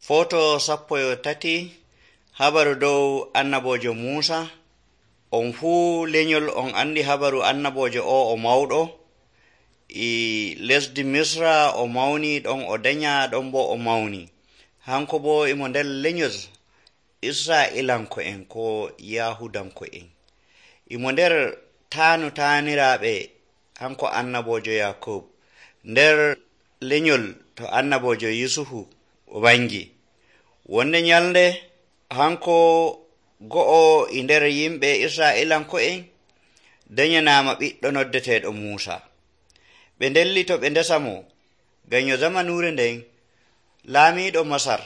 Foto 13 habaru dow annabojo Musa. On fuu lenyol on andi habaru annabojo o mawɗo lesdi Misra o mawni ɗon o danya ɗon bo o mawni. Hanko bo imo nder lenyol Isra'ilanko'en ko Yahudanko'en. Imo nder taniraɓe hanko annabojo Yakub. Nder lenyol to annabojo Yusufu wangi. Wonde nyalde hanko go'o nder yimɓe Isra'ilanko'en danyanama ɓiɗɗo noddeteɗo Musa. Ɓe ndelli to ɓe ndesamo ganyo zamanure nden laamiɗo Masar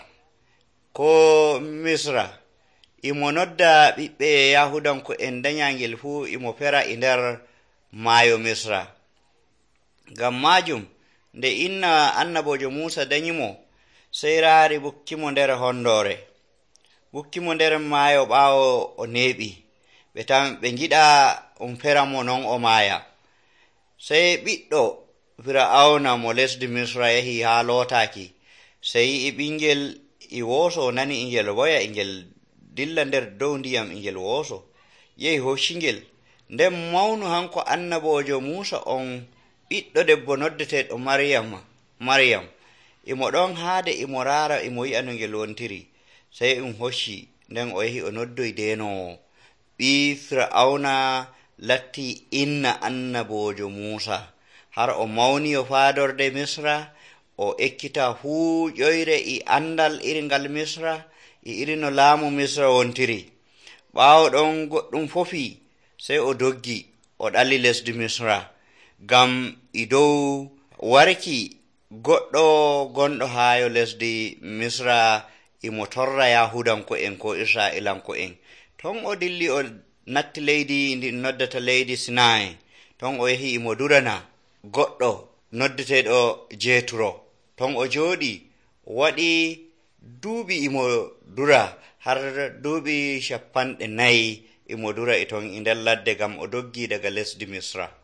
ko Misra imo nodda ɓiɓɓe Yahudanko'en danyangel fu imo fera nder maayo Misra. Ngam majum nde inna annabojo Musa danyimo sey raari bukkimo nder hondore, bukkimo nder maayo ɓaawo o neeɓi. Ɓe ngiɗa fera mo non o maaya. Sey ɓiɗɗo Fir'auna mo lesdi Misra yahi haa lootaki, sey yi'i ɓingel i wooso, nani ingel woya, ingel dilla nder dow ndiyam, ingel wooso, yehi hoccingel. Nden mawnu hanko annabojo Musa on ɓiɗɗo debbo noddeteɗo Maryam imo ɗon haade imo raara imo yi'a no ngel wontiri. Sey hocci, nden o yahi o noddoy denowo. Ɓi Fir'auna latti inna annabojo Musa har o mawni o faadorde Misra, o ekkita fuu ƴoyre i andal iringal Misra, iri no laamu Misra wontiri. Ɓaawo ɗon goɗɗum fofi, sey o doggi o ɗali lesdi Misra, ngam i dow warki goɗɗo gonɗo haayo lesdi Misra imo torra Yahudanko'en ko Isra'ilanko'en. Ton o dilli o natti leydi ndi noddata leydi Sinai. Ton o yahi imo durana goɗɗo noddeteɗo Jetro. Ton o jooɗi waɗi duuɓi imo dura, har duuɓi 4 imo dura e ton i nder ladde, gam o doggi daga lesdi Misra.